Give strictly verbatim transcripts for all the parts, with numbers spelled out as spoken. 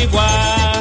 Potiguar.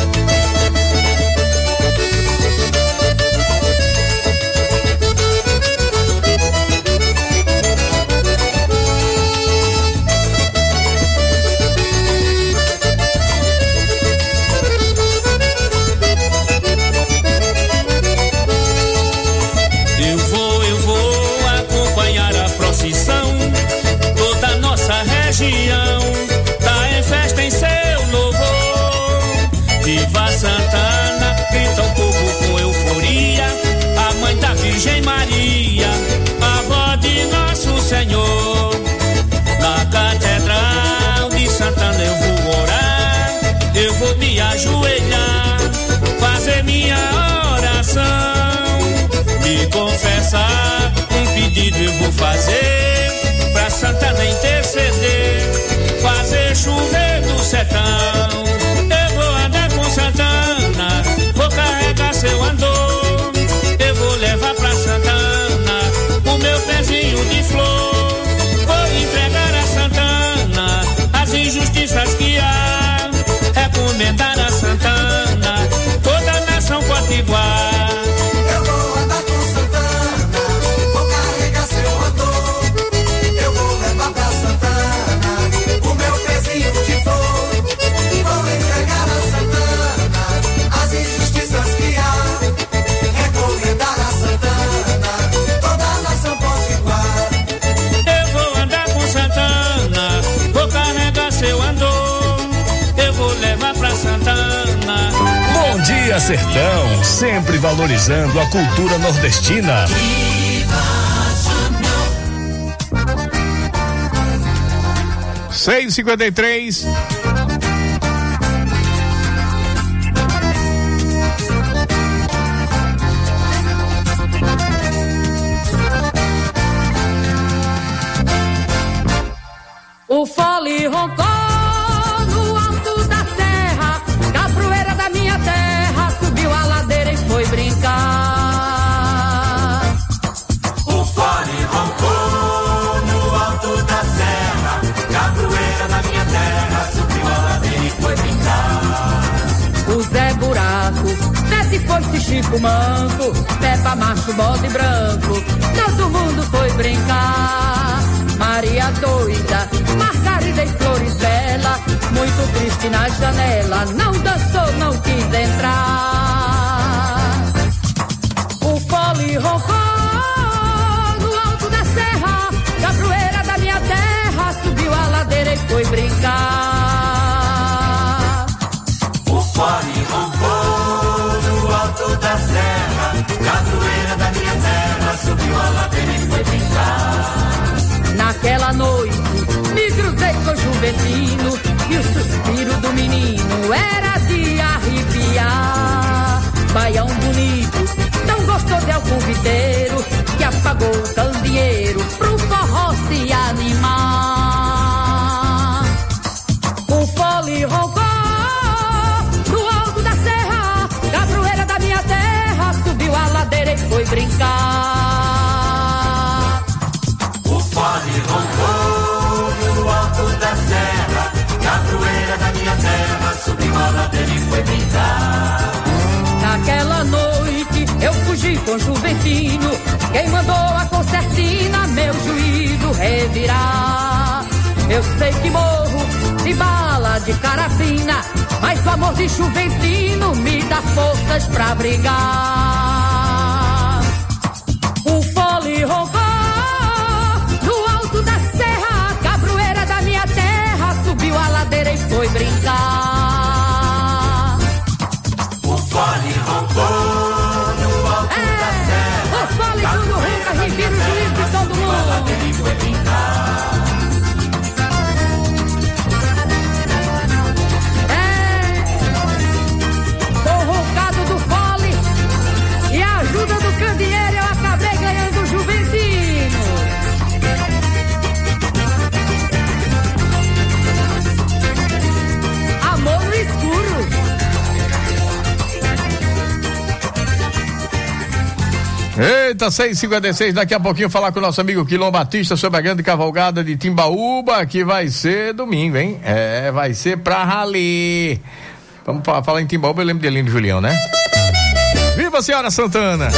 Eu vou, eu vou acompanhar a procissão, toda a nossa região tá em festa em seu louvor. Viva Santana, grita o povo com euforia, a mãe da Virgem Maria, a avó de nosso Senhor. Na Catedral de Santana eu vou orar, eu vou me ajoelhar, fazer minha oração, me confessar, um pedido eu vou fazer, pra Santana interceder, fazer chover no sertão. Eu vou andar com Santana, vou carregar seu andor, eu vou levar pra Santana o meu pezinho de flor, vou entregar a Santana as injustiças que há, recomendar a Santana toda a nação potiguar. Eu vou andar com Santana, vou carregar seu andor, eu vou levar pra Santana o meu pezinho de flor, vou entregar a Santana as injustiças que há, recomendar a Santana toda a nação potiguar. Eu vou andar com Santana, vou carregar seu andor, eu vou levar pra Santana. Bom dia, Sertão, sempre valorizando a cultura nordestina. seis e cinquenta e três. O fole roncou no alto da serra, capoeira da minha terra, subiu a ladeira e foi brincar. O fole roncou no alto da serra, capoeira da minha terra, subiu a ladeira e foi brincar. O Zé Buraco, Sete Foice, Chico Manco, Peppa Macho, Bode Branco, todo mundo foi brincar. Maria Doida, Margarida e Flores Bela, muito triste na janela, não dançou, não quis entrar. O fole roncou no alto da serra, capoeira da minha terra, subiu a ladeira e foi brincar. O fole roncou no alto da serra, capoeira da minha terra, subiu a ladeira e foi brincar. Naquela noite me cruzei com o Juventino e o suspiro do menino era de arrepiar. Baião bonito, tão gostoso é o conviteiro que apagou o candeeiro pro forró se animar. O fole roncou no alto da serra, capoeira da minha terra, subiu a ladeira e foi brincar. O fole roncou no alto da serra, capoeira da minha terra, subiu a ladeira e foi brincar. Naquela noite eu fugi com Juventino, quem mandou a concertina meu juízo revirar. Eu sei que morro de bala de carabina, mas o amor de Juventino me dá forças pra brigar. O fole roncou no alto da serra, capoeira da minha terra, subiu a ladeira e foi brincar. O fole roncou no alto É, da serra, o fole tudo ronca, revira o juízo de todo subiu a ladeira e mundo. foi brincar. É, com o roncado do fole e a ajuda do candeeiro eu acabei ganhando o Juventino. Amor no escuro. Eita, seis e cinquenta e seis, daqui a pouquinho falar com o nosso amigo Quilom Batista sobre a grande cavalgada de Timbaúba, que vai ser domingo, hein? É, vai ser pra rali. Vamos falar, falar em Timbaúba, eu lembro de Elinho e Julião, né? Viva a senhora Santana!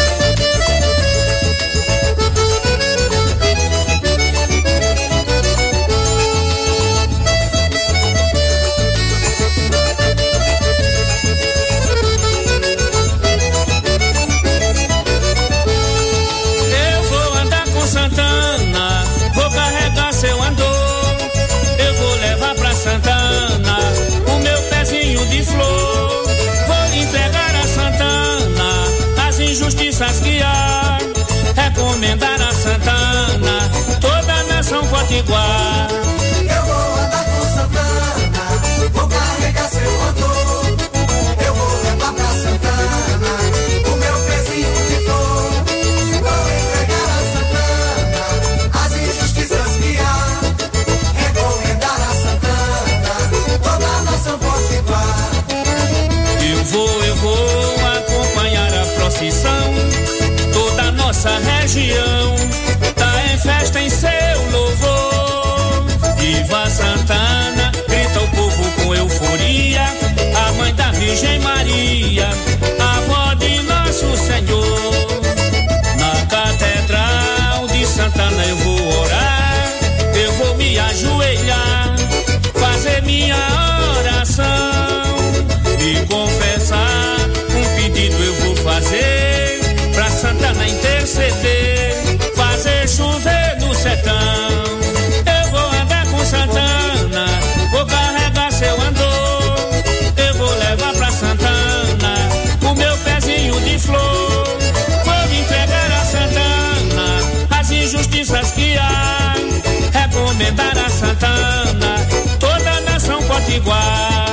Seu andor, eu vou levar pra Santana o meu pezinho de flor. Vou entregar a Santana as injustiças que há, recomendar a Santana toda a nação potiguar. Eu vou andar com Santana, vou carregar seu andor. Eu vou levar pra Santana o meu pezinho de flor. Vou entregar a Santana as injustiças que há, recomendar a Santana toda a nação potiguar. Eu vou, eu vou acompanhar a procissão, toda a nossa região tá em festa em seu louvor. Viva Santana, grita o povo com euforia, a mãe da Virgem Maria, a avó de nosso Senhor. Na catedral de Santana eu vou orar, eu vou me ajoelhar, fazer minha oração, me confessar, um pedido eu vou fazer, pra Santana interceder, fazer chover no sertão. Eu vou andar com Santana, vou carregar seu andor, eu vou levar pra Santana o meu pezinho de flor. Vou entregar a Santana as injustiças que há, recomendar a Santana toda a nação potiguar.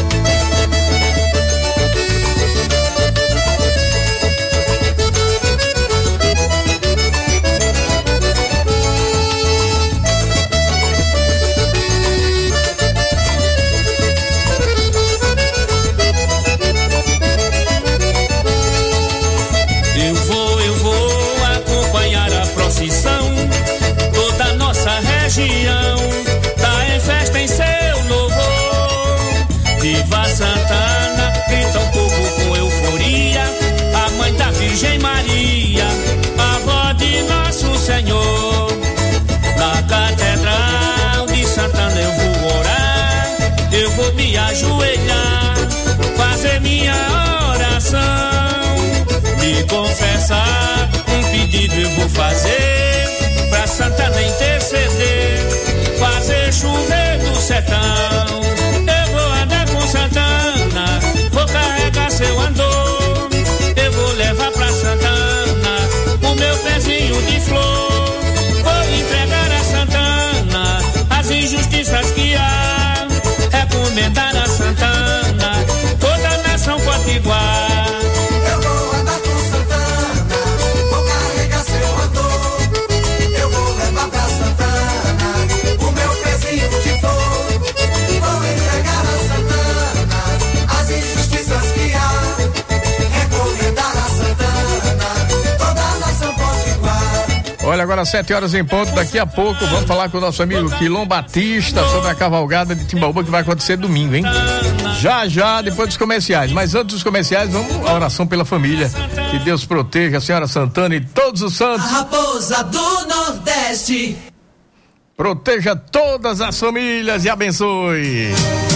Eu vou, eu vou acompanhar a procissão, toda a nossa região tá em festa em seu louvor. Viva Santana, grita o povo com euforia, a mãe da Virgem Maria, a avó de nosso Senhor. Na catedral de Santana eu vou orar, eu vou me ajoelhar, fazer minha oração, me confessar, um pedido eu vou fazer, pra Santana interceder, fazer chover no sertão. Eu vou andar com Santana, vou carregar seu andor, eu vou levar pra Santana o meu pezinho de flor. Vou entregar a Santana as injustiças que há, recomendar a Santana toda a nação potiguar. Eu vou andar com Santana, vou carregar seu andor, eu vou levar pra Santana o meu pezinho de flor. Vou entregar a Santana as injustiças que há, recomendar a Santana toda a nação potiguar. Olha, agora sete horas em ponto, daqui a pouco vamos falar com o nosso amigo Quilom Batista sobre a cavalgada de Timbaúba que vai acontecer domingo, hein? Já, já, depois dos comerciais, mas antes dos comerciais, vamos à oração pela família, que Deus proteja a senhora Santana e todos os santos. A raposa do Nordeste Proteja todas as famílias e abençoe.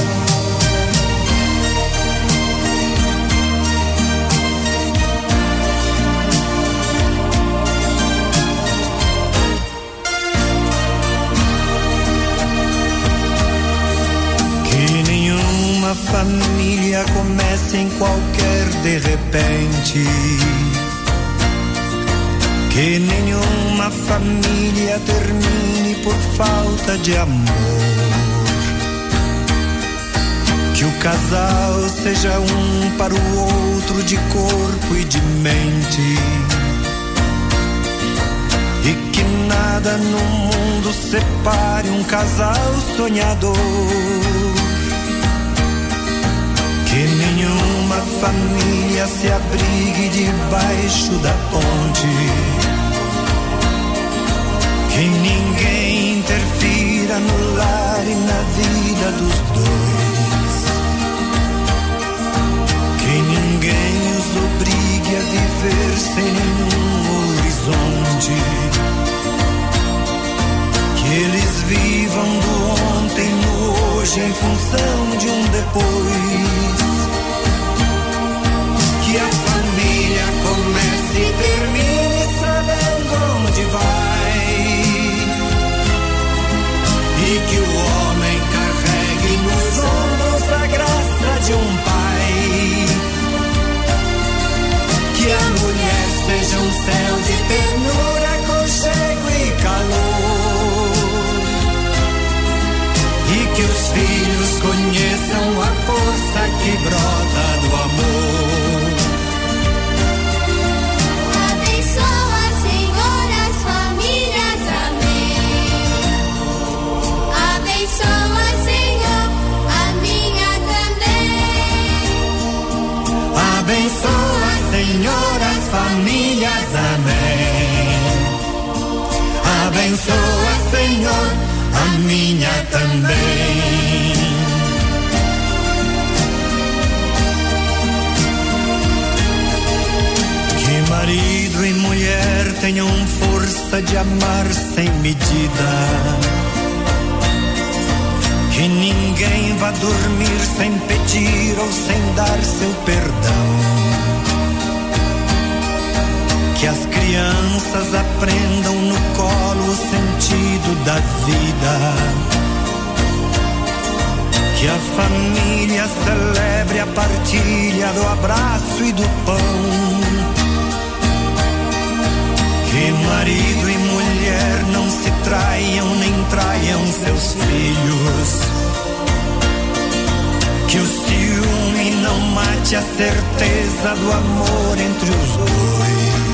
Família começa em qualquer de repente, que nenhuma família termine por falta de amor, que o casal seja um para o outro de corpo e de mente, e que nada no mundo separe um casal sonhador. Que nenhuma família se abrigue debaixo da ponte, que ninguém interfira no lar e na vida dos dois, hoje em função de um depois. Que a família comece e termine sabendo onde vai, e que o homem carregue nos ombros a graça de um pai. Que a mulher seja um céu de ternura, aconchego e calor, e que os filhos conheçam a força que brota do amor. Abençoa, Senhor, as famílias, amém. Abençoa, Senhor, a minha também. Abençoa, Senhor, as famílias, amém. Abençoa, Senhor, a minha também. Que marido e mulher tenham força de amar sem medida. Que ninguém vá dormir sem pedir ou sem dar seu perdão. Que as crianças aprendam no colo o sentido da vida. Que a família celebre a partilha do abraço e do pão. Que marido e mulher não se traiam nem traiam seus filhos. Que o ciúme não mate a certeza do amor entre os dois.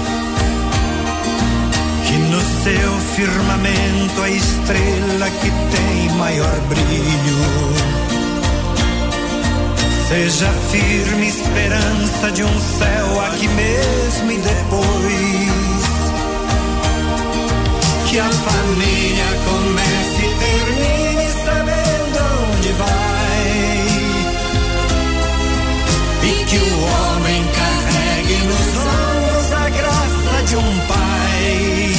Que no seu firmamento a estrela que tem maior brilho seja firme esperança de um céu aqui mesmo e depois. Que a família comece e termine sabendo onde vai, e que o homem carregue nos ombros a graça de um pai.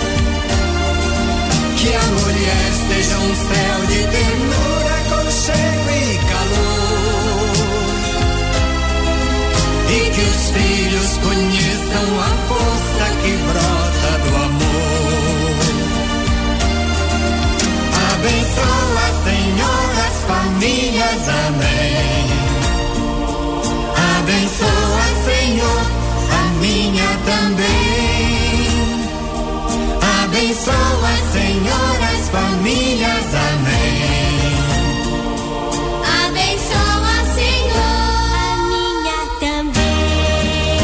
Que a mulher seja um céu de ternura, aconchego e calor, e que os filhos conheçam a força que brota do amor. Abençoa, Senhor, as famílias, amém. Abençoa, Senhor, a minha também. Abençoa, Senhor, as famílias, amém. Abençoa, Senhor, a minha também.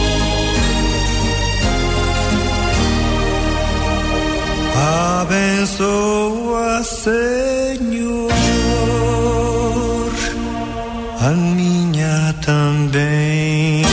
Abençoa, Senhor, a minha também.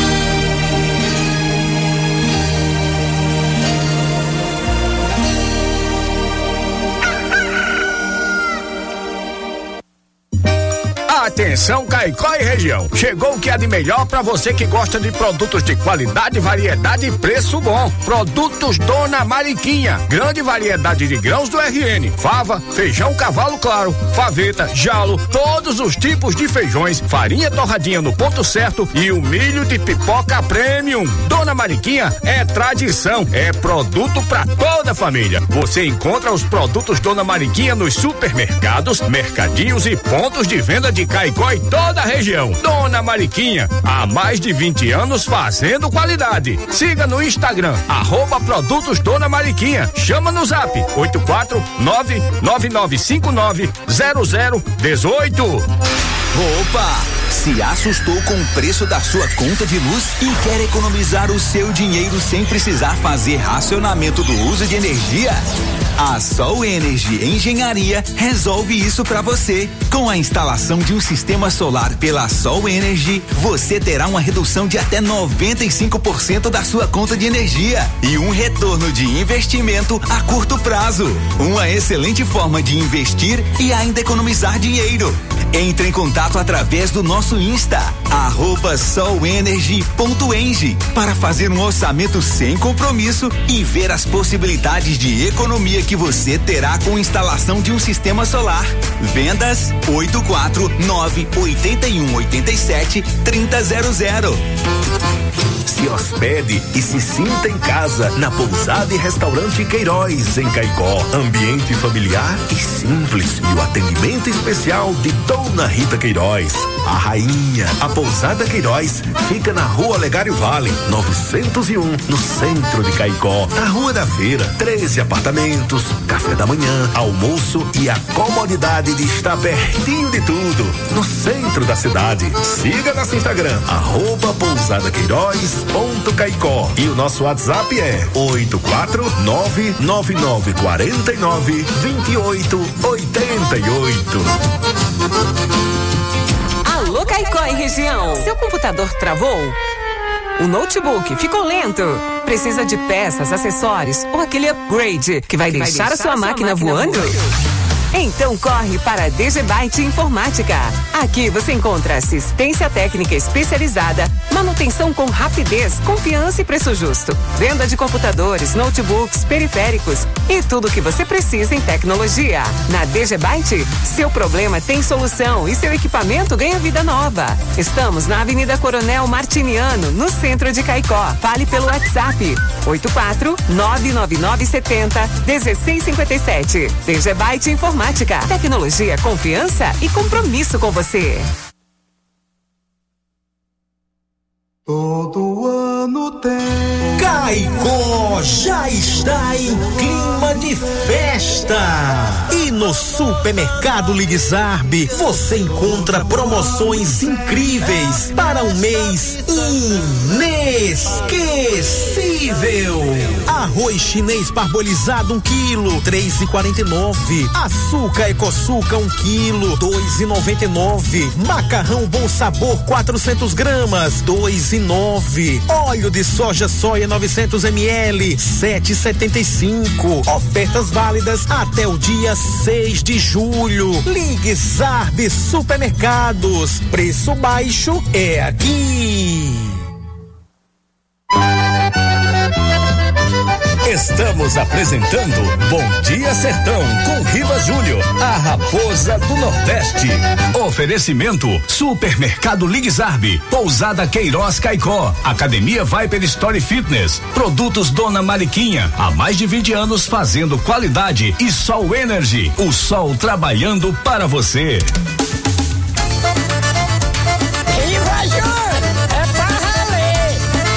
Atenção, Caicó e região. Chegou o que há de melhor para você que gosta de produtos de qualidade, variedade e preço bom. Produtos Dona Mariquinha. Grande variedade de grãos do R N. Fava, feijão cavalo claro, faveta, jalo, todos os tipos de feijões, farinha torradinha no ponto certo e o milho de pipoca premium. Dona Mariquinha é tradição, é produto para toda a família. Você encontra os produtos Dona Mariquinha nos supermercados, mercadinhos e pontos de venda de Caicó e toda a região. Dona Mariquinha, há mais de vinte anos fazendo qualidade. Siga no Instagram, arroba produtos Dona Mariquinha. Chama no zap oito quatro nove nove nove cinco nove zero zero um oito. Opa! Se assustou com o preço da sua conta de luz e quer economizar o seu dinheiro sem precisar fazer racionamento do uso de energia? A Sol Energy Engenharia resolve isso para você. Com a instalação de um sistema solar pela Sol Energy, você terá uma redução de até noventa e cinco por cento da sua conta de energia e um retorno de investimento a curto prazo. Uma excelente forma de investir e ainda economizar dinheiro. Entre em contato através do nosso Insta, arroba solenergy.eng para fazer um orçamento sem compromisso e ver as possibilidades de economia que você terá com instalação de um sistema solar. Vendas oito quatro nove oito um oito sete três zero zero. Se hospede e se sinta em casa na Pousada e Restaurante Queiroz, em Caicó. Ambiente familiar e simples e o atendimento especial de Dona Rita Queiroz, a rainha. A Pousada Queiroz fica na Rua Olegário Vale, novecentos e um, no centro de Caicó. Na Rua da Feira, treze apartamentos, café da manhã, almoço e a comodidade de estar pertinho de tudo, no centro da cidade. Siga nosso Instagram, arroba Pousada Queiroz ponto Caicó, e o nosso WhatsApp é oito quatro nove nove nove quatro nove dois oito oito oito. Alô, Caicó e região. Seu computador travou? O notebook ficou lento? Precisa de peças, acessórios ou aquele upgrade que vai, que deixar, vai deixar a sua, a sua máquina, máquina voando? voando? Então corre para a DGByte Informática. Aqui você encontra assistência técnica especializada, manutenção com rapidez, confiança e preço justo, venda de computadores, notebooks, periféricos e tudo o que você precisa em tecnologia. Na DGByte, seu problema tem solução e seu equipamento ganha vida nova. Estamos na Avenida Coronel Martiniano, no centro de Caicó. Fale pelo WhatsApp oito quatro nove nove nove sete zero um seis cinco sete. DGByte Informática. Tecnologia, confiança e compromisso com você. Todo ano tem. Caicó já está em clima de festa. E no Supermercado Ligue-Zarb você encontra promoções incríveis para um mês inesquecível. Arroz chinês parbolizado um quilo, três e quarenta e nove. Açúcar Ecoçuca um quilo, dois e noventa e nove. Macarrão Bom Sabor quatrocentos gramas, dois e nove. Óleo de soja soia novecentos mililitros, sete e setenta e cinco. Ofertas válidas até o dia seis de julho. Ligue-Zarb Supermercados. Preço baixo é aqui. Estamos apresentando Bom Dia Sertão com Riva Júnior, a raposa do Nordeste. Oferecimento Supermercado Ligue-Zarb, Pousada Queiroz Caicó, Academia Viper Story Fitness, Produtos Dona Mariquinha, há mais de vinte anos fazendo qualidade, e Sol Energy, o sol trabalhando para você. Riva Júnior, é pra valer.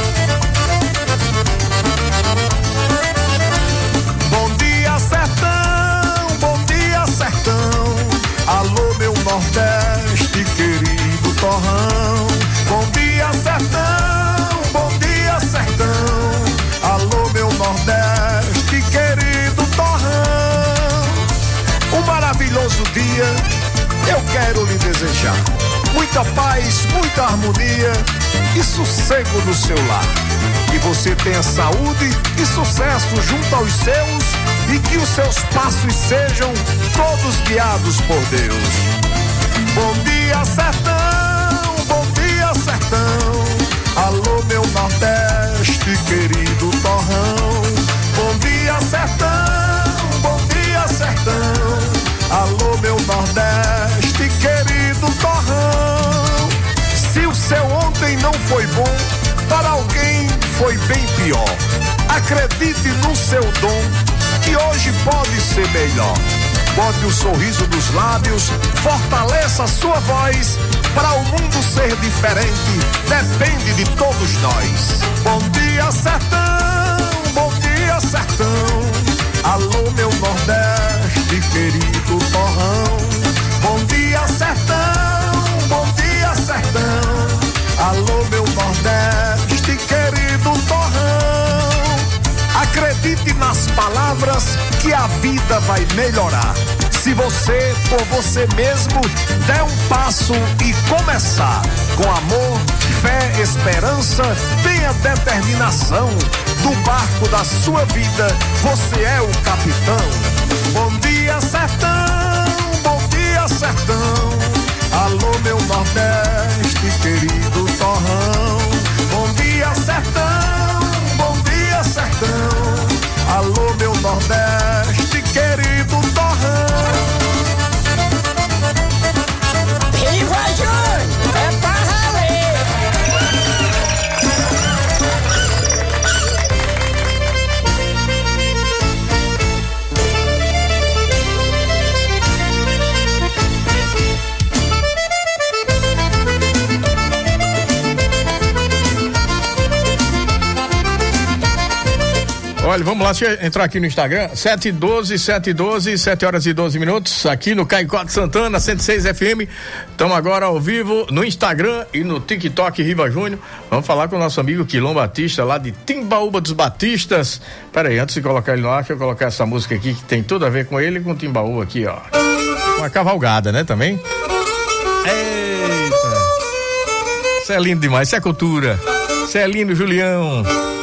Bom dia, sertão, bom dia, sertão. Alô, meu Nordeste, querido torrão. Bom dia, sertão, bom dia, sertão. Alô, meu Nordeste, querido torrão. Um maravilhoso dia eu quero lhe desejar. Muita paz, muita harmonia e sossego no seu lar. Que você tenha saúde e sucesso junto aos seus e que os seus passos sejam todos guiados por Deus. Bom dia, sertão, bom dia, sertão. Alô, meu Nordeste, querido torrão. Bom dia, sertão, bom dia, sertão. Alô, meu Nordeste, querido torrão. Se o seu ontem não foi bom, para alguém foi bem pior. Acredite no seu dom, que hoje pode ser melhor. Bote um sorriso nos lábios, fortaleça a sua voz. Para o mundo ser diferente, depende de todos nós. Bom dia, sertão, bom dia, sertão. Alô, meu Nordeste, querido torrão. Bom dia, sertão, bom dia, sertão. Alô, meu Nordeste, querido torrão. Acredite nas palavras que a vida vai melhorar. Se você, por você mesmo, der um passo e começar. Com amor, fé, esperança, tenha determinação. Do barco da sua vida, você é o capitão. Bom dia, sertão, bom dia, sertão. Alô, meu Nordeste, querido Olha, vamos lá, deixa eu entrar aqui no Instagram, sete e doze, sete e doze, sete horas e doze minutos, aqui no Caicó de Santana, cento e seis F M. Estamos agora ao vivo no Instagram e no TikTok Riva Júnior. Vamos falar com o nosso amigo Quilom Batista, lá de Timbaúba dos Batistas. Pera aí, antes de colocar ele no ar, deixa eu colocar essa música aqui que tem tudo a ver com ele e com o Timbaúba aqui, ó. Uma cavalgada, né, também? Eita! Isso é lindo demais, isso é cultura. Isso é lindo, Julião.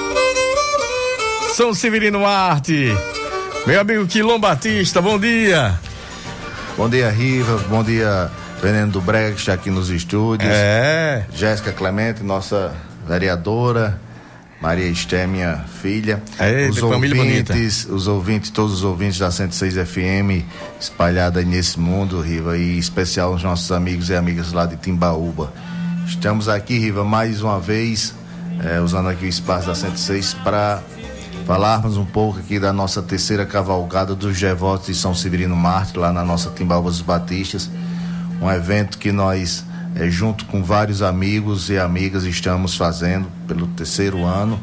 São Severino Marte, meu amigo Quilom Batista, bom dia. Bom dia, Riva, bom dia, Veneno do Brega, que está aqui nos estúdios. É. Jéssica Clemente, nossa vereadora, Maria Esté, minha filha. É, os família bonita. ouvintes, os ouvintes, todos os ouvintes da cento e seis F M, espalhados aí nesse mundo, Riva, e em especial os nossos amigos e amigas lá de Timbaúba. Estamos aqui, Riva, mais uma vez, é, usando aqui o espaço da cento e seis para falarmos um pouco aqui da nossa terceira cavalgada dos devotos de São Severino Marte, lá na nossa Timbaúba dos Batistas. Um evento que nós, é, junto com vários amigos e amigas, estamos fazendo pelo terceiro ano,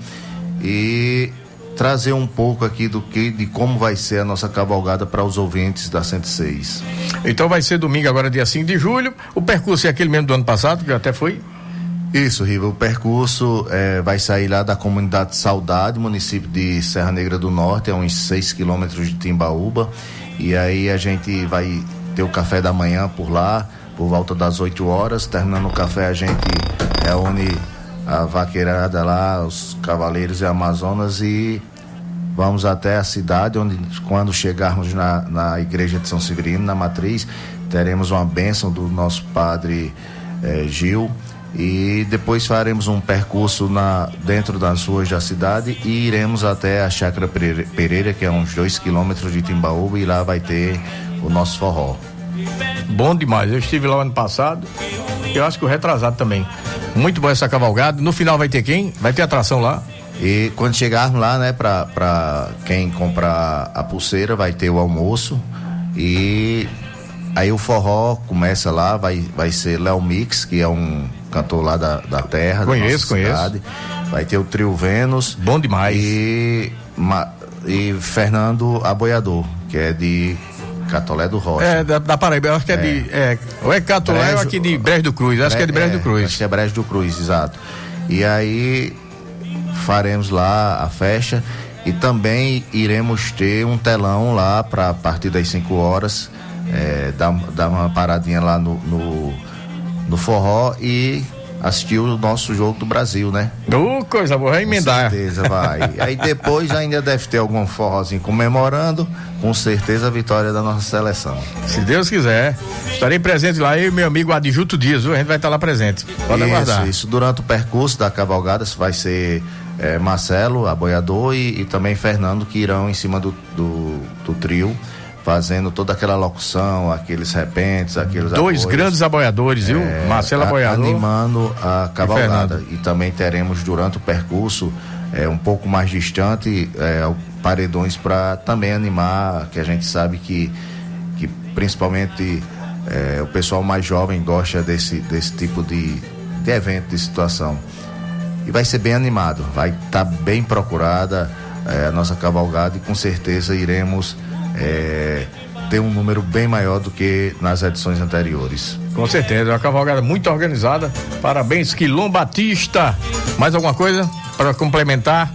e trazer um pouco aqui do que, de como vai ser a nossa cavalgada para os ouvintes da cento e seis. Então vai ser domingo agora, dia cinco de julho. O percurso é aquele mesmo do ano passado, que até foi? Isso, Riva, o percurso é, vai sair lá da comunidade Saudade, município de Serra Negra do Norte, a uns seis quilômetros de Timbaúba, e aí a gente vai ter o café da manhã por lá, por volta das oito horas. Terminando o café, a gente reúne a vaqueirada lá, os cavaleiros e amazonas, e vamos até a cidade, onde quando chegarmos na, na igreja de São Severino, na matriz, teremos uma bênção do nosso padre eh, Gil, e depois faremos um percurso na, dentro das ruas da cidade e iremos até a Chácara Pereira, que é uns dois quilômetros de Timbaúba, e lá vai ter o nosso forró. Bom demais, eu estive lá ano passado, eu acho que o retrasado também. Muito boa essa cavalgada. No final vai ter quem? Vai ter atração lá? E quando chegarmos lá, né, pra, pra quem comprar a pulseira, vai ter o almoço, e aí o forró começa lá, vai, vai ser Léo Mix, que é um cantor lá da, da terra, conheço, da nossa cidade. Conheço. Vai ter o Trio Vênus. Bom demais. E, ma, e Fernando Aboiador, que é de Catolé do Rocha. É, da, da Paraíba, eu acho que é, é de, é, ou é Catolé Brejo, ou aqui de Brejo do Cruz, acho Bre, que é de Brejo é, do Cruz. Acho que é Brejo do Cruz, exato. E aí faremos lá a festa, e também iremos ter um telão lá para a partir das cinco horas, é, dar, dar uma paradinha lá no, no, no forró e assistir o nosso jogo do Brasil, né? Oh, coisa boa, vai emendar. Com certeza vai. Aí depois ainda deve ter algum forrozinho comemorando, com certeza, a vitória da nossa seleção. Se Deus quiser, estarei presente lá, eu e meu amigo Adjuto Dias, viu? A gente vai estar lá presente. Pode isso, aguardar. Isso, durante o percurso da cavalgada vai ser é, Marcelo, aboiador, e, e também Fernando, que irão em cima do, do, do trio, fazendo toda aquela locução, aqueles repentes, aqueles dois apoios, grandes aboiadores, viu? É, Marcelo Aboiador, animando a cavalgada. E, e também teremos durante o percurso, é, um pouco mais distante, é, paredões para também animar, que a gente sabe que, que principalmente é, o pessoal mais jovem gosta desse, desse tipo de, de evento, de situação. E vai ser bem animado, vai estar tá bem procurada é, a nossa cavalgada, e com certeza iremos É, ter um número bem maior do que nas edições anteriores. Com certeza, é uma cavalgada muito organizada. Parabéns, Quilom Batista. Mais alguma coisa para complementar?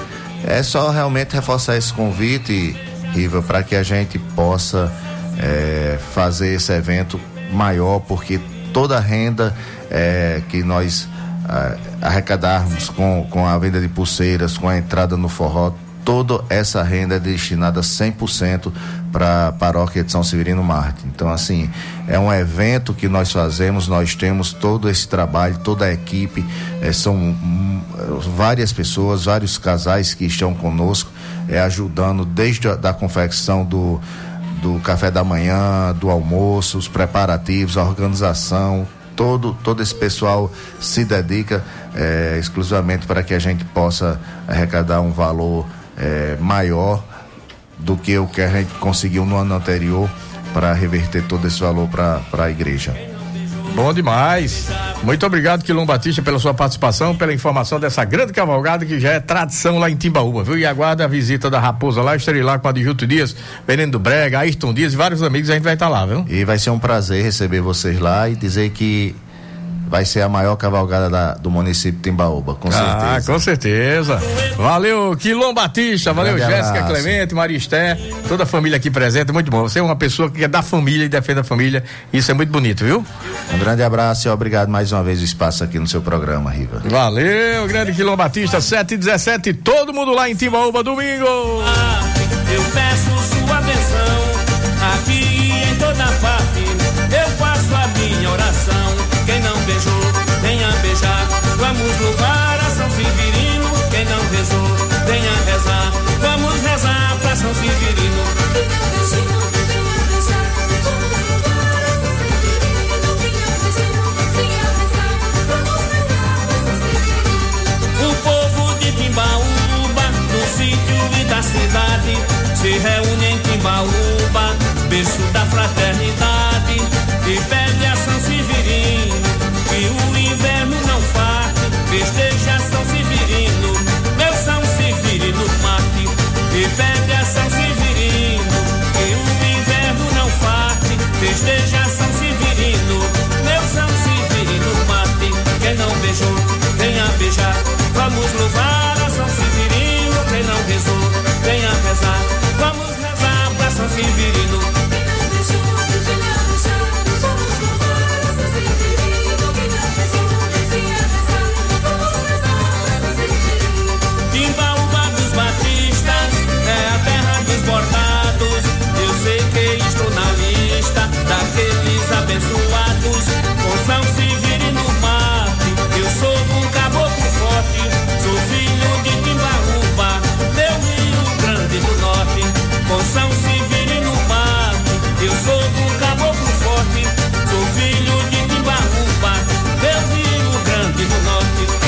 É só realmente reforçar esse convite, Riva, para que a gente possa é, fazer esse evento maior, porque toda a renda é, que nós é, arrecadarmos com, com a venda de pulseiras, com a entrada no forró, toda essa renda é destinada cem por cento para a paróquia de São Severino Marte. Então, assim, é um evento que nós fazemos, nós temos todo esse trabalho, toda a equipe, é, são hum, várias pessoas, vários casais que estão conosco, é, ajudando desde a da confecção do, do café da manhã, do almoço, os preparativos, a organização. Todo, todo esse pessoal se dedica é, exclusivamente para que a gente possa arrecadar um valor É, maior do que o que a gente conseguiu no ano anterior, para reverter todo esse valor para a igreja. Bom demais. Muito obrigado, Quilom Batista, pela sua participação, pela informação dessa grande cavalgada que já é tradição lá em Timbaúba, viu? E aguarda a visita da Raposa lá, estarei lá com a Adjunto Dias, Veneno do Brega, Ayrton Dias e vários amigos, a gente vai estar lá, viu? E vai ser um prazer receber vocês lá e dizer que vai ser a maior cavalgada da, do município de Timbaúba, com certeza. Ah, com certeza. Valeu, Quilom Batista, valeu, Jéssica Clemente, Maria Esté, toda a família aqui presente, muito bom. Você é uma pessoa que é da família e defende a família, isso é muito bonito, viu? Um grande abraço e obrigado mais uma vez o espaço aqui no seu programa, Riva. Valeu, grande Quilom Batista, sete e dezessete, todo mundo lá em Timbaúba, domingo. Eu peço sua bênção, aqui e em toda parte, eu faço a minha oração. Quem não beijou, venha beijar. Vamos louvar a São Severino. Quem não rezou, venha rezar. Vamos rezar pra São Severino. Quem não beijou, venha beijar. Vamos louvar a São Severino. Quem não beijou, venha rezar. Vamos rezar pra São Severino. O povo de Timbaúba, do sítio e da cidade, se reúne em Timbaúba, berço da fraternidade, e pede a São Severino que o inverno não farte, festeja São Severino, meu São Severino mate, e pede a São Severino que o inverno não farte, festeja São Severino, meu São Severino mate. Quem não beijou, venha beijar, vamos louvar a São Severino. Quem não rezou, venha rezar, vamos rezar pra São Severino. Quem não beijou, venha beijar, vamos louvar a São Severino. Quem não rezou, venha rezar, vamos rezar pra São Severino. Timbaúba dos Batistas é a terra dos bordados. Eu sei que estou na lista daqueles abençoados. Com São Severino mate, eu sou um caboclo forte, sou filho de Timbaúba, meu Rio Grande do Norte. Com São Severino mate, eu sou um caboclo forte, sou filho de Timbaúba, meu Rio Grande do Norte.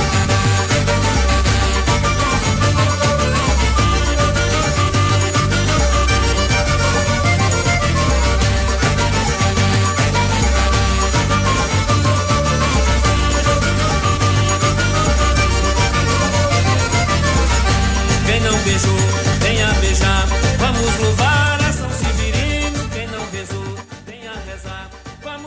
Quem não beijou, venha beijar, vamos louvar a São Severino. Quem não rezou, venha rezar, vamos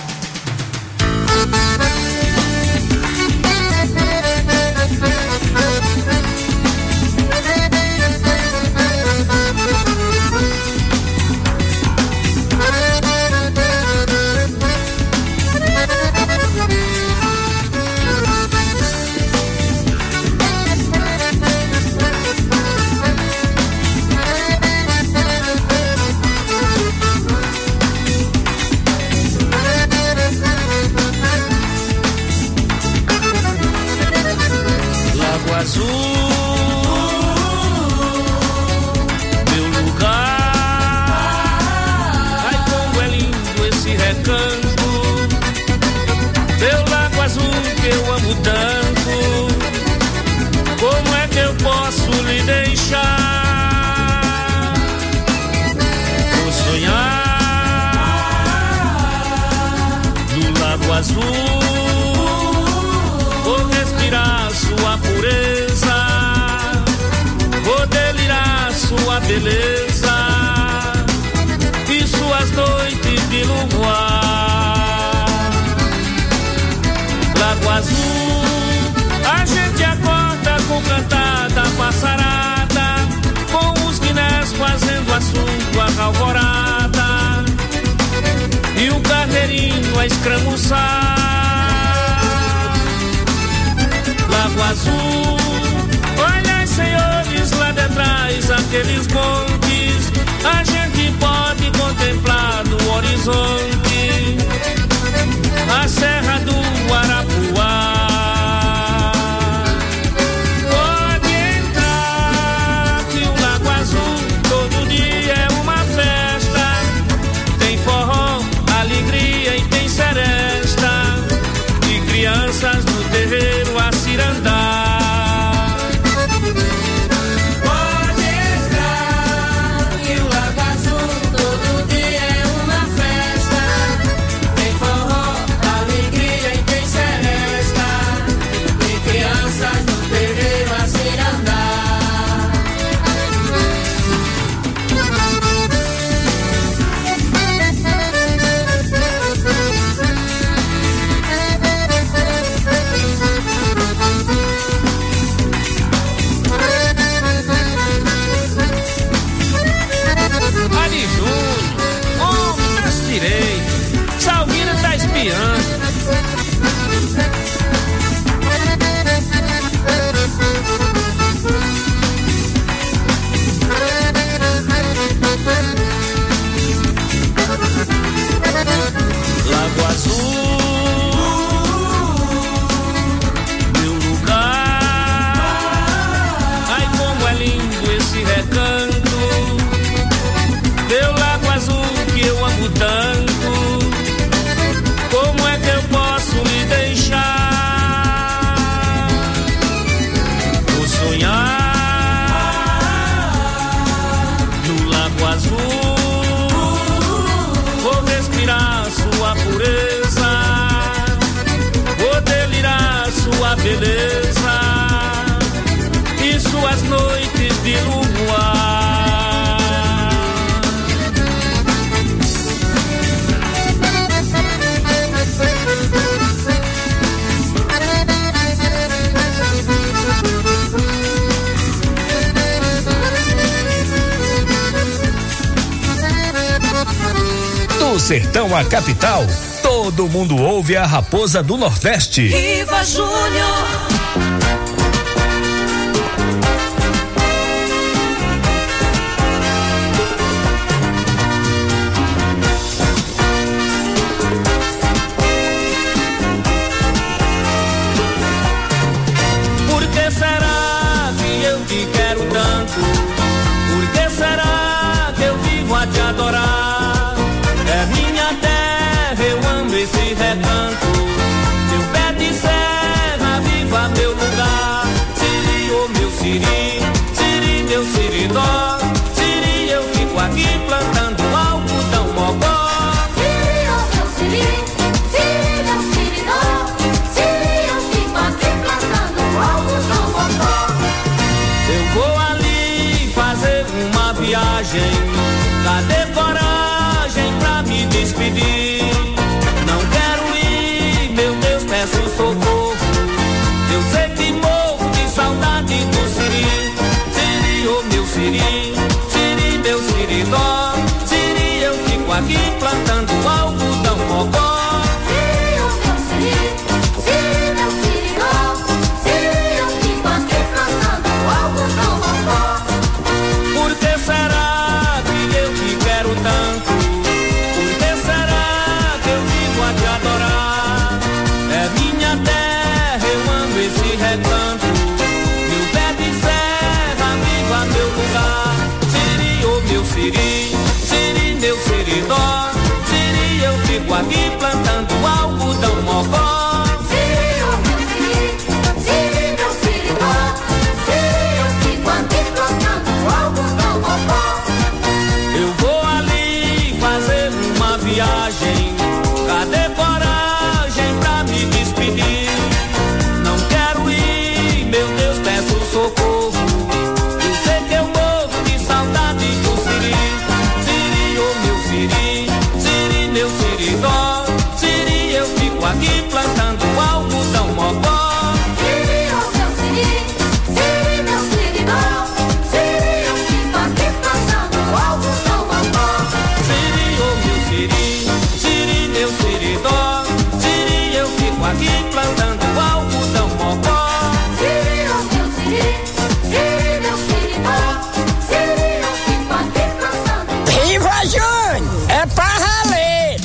Azul, meu lugar. Ai, como é lindo esse recanto, meu Lago Azul que eu amo tanto. Como é que eu posso lhe deixar? Vou sonhar no Lago Azul, vou respirar sua pureza, vou delirar sua beleza e suas noites de luar. Lago Azul, a gente acorda com cantada passarada, com os guinés fazendo a sua alvorada e o carneirinho a escramuçar. Lago Azul, olha, senhores, lá de trás aqueles montes, a gente pode contemplar no horizonte a Serra do Arapuá. Pode entrar que o Lago Azul todo dia é uma festa, tem forró, alegria e tem seresta, e crianças no terreiro a cirandar. Pode entrar que o Lago Azul todo dia beleza e suas noites de luar. Do sertão à capital, todo mundo ouve a Raposa do Nordeste. Riva Júnior. Por que será que eu te quero tanto? Por que será que eu vivo a te adorar? É minha terra, eu amo esse recanto. Meu pé de serra, viva meu lugar. Siri, ô meu siri, siri, meu siridó. Siri, eu fico aqui plantando algodão mocó. Siri, ô meu siri, siri, meu siridó. Siri, eu fico aqui plantando algodão mocó. Eu vou ali fazer uma viagem. Cadê coragem pra me despedir? Não quero ir, meu Deus, peço socorro. Eu sei que morro de saudade do siri. Siri, ô meu siri, siri, meu siridó. Siri, eu fico aqui plantando algodão mocó. Siri, ô meu siri, siri, meu siridó. Siri, eu fico aqui plantando algodão mocó. Por que será que eu te quero tanto? Por que será que eu vivo a te adorar? É minha terra, eu amo esse recanto. Meu pé de serra, viva meu lugar. Siri, ô meu siri, siri, meu siridó. Siri, eu fico aqui plantando algodão mocó. Siri, ô meu siri, siri, meu siridó. Siri, eu fico aqui plantando algodão mocó. Eu vou ali fazer uma viagem. Cadê coragem pra me despedir? Não quero ir, meu Deus, peço socorro. Eu sei que eu morro de saudade do siri. Siri, ô meu siri, siri, meu siridó. Siri, eu fico aqui plantando algodão mocó. Siri, ô meu siri, siri, meu siridó. Siri, eu fico aqui plantando algodão mocó. Siri, ô meu siri, siri, meu siridó. Siri, eu fico aqui plantando algodão mocó. Siri, ô meu siri, siri, meu siridó. Siri, eu fico aqui plantando. Riva Júnior, é pra valer.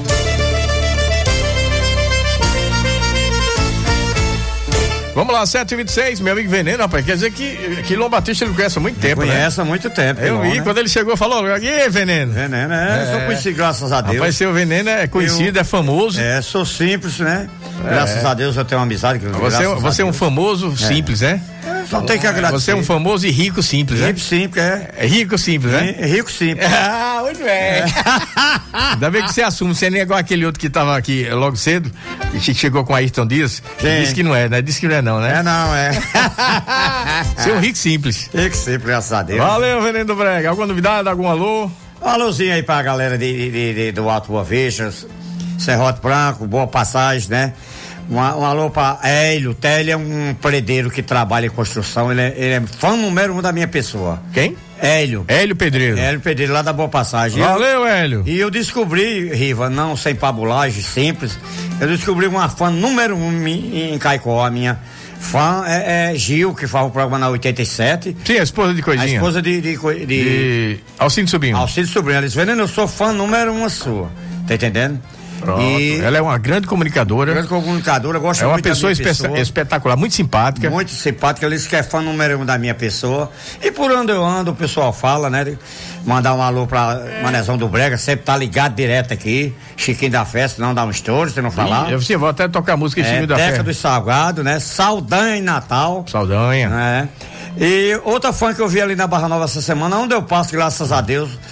Vamos lá, sete e vinte e seis, meu amigo Veneno, rapaz. Quer dizer que, que Lom Batista ele conhece há muito tempo, né? Conhece há muito tempo. Eu vi, né? quando ele chegou, falou, e aí, Veneno? Veneno, é, é. Sou conhecido, graças a Deus. Rapaz, seu Veneno é conhecido, eu, é famoso. É, sou simples, né? É. Graças a Deus eu tenho uma amizade. Que você você é um famoso simples, é? é? Só tem que agradecer. Você é um famoso e rico simples, rico, né? Rico simples, é. É rico simples, né? É, rico simples. Ah, muito bem. É. Ainda bem que você assume, você nem é igual aquele outro que tava aqui logo cedo, que chegou com Ayrton Dias, disse que não é, né? Disse que não é não, né? É não, é. Você é um rico simples. Rico simples, graças a Deus. Valeu, Veneno do Brega. Alguma novidade, algum alô? Um alôzinho aí pra galera de, de, de, do Alto Boa Vista, Serrote Branco, boa passagem, né? Um, um alô pra Hélio. Hélio é um predeiro que trabalha em construção, ele é, ele é fã número um da minha pessoa. Quem? Hélio. Hélio Pedreiro. Hélio Pedreiro, lá da Boa Passagem. Valeu, Hélio. E eu descobri, Riva, não sem pabulagem, simples, eu descobri uma fã número um em, em Caicó, a minha fã é, é Gil, que faz o programa na oitenta e sete. Sim, a esposa de Coisinha. A esposa de... De, de, de... Alcino Sobrinho. Alcino Sobrinho. Ela disse, Veneno, eu sou fã número um sua. Tá entendendo? Pronto. E ela é uma grande comunicadora. Grande comunicadora, gosto é uma muito pessoa, da minha espe- pessoa. espetacular, muito simpática. Muito simpática, ela disse que é fã número um da minha pessoa. E por onde eu ando, o pessoal fala, né? Mandar um alô pra Manezão do Brega, sempre tá ligado direto aqui. Chiquinho da Festa, não dá um estouro, se não falar. Sim, eu sim, vou até tocar a música em é, Chiquinho da Festa. Teca do Salgado, né? Saldanha em Natal. Saldanha. Né? E outra fã que eu vi ali na Barra Nova essa semana, onde eu passo, graças a Deus,